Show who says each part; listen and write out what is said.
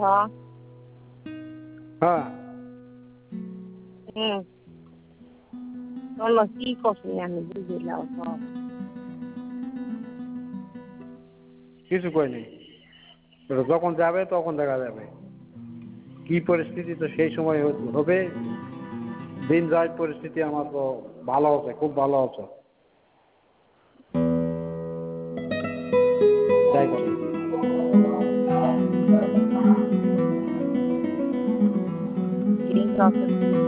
Speaker 1: হ্যাঁ,
Speaker 2: হুম, চলো কি করছি আমি বুঝিলাম সব।
Speaker 1: কিছু কই নেই। যখন যাবে তখন দেখা যাবে কি পরিস্থিতি, তো সেই সময় হবে। দিন যায়, পরিস্থিতি আমার তো ভালো আছে, খুব ভালো আছে। তাই বলে।
Speaker 2: ঠিক আছে।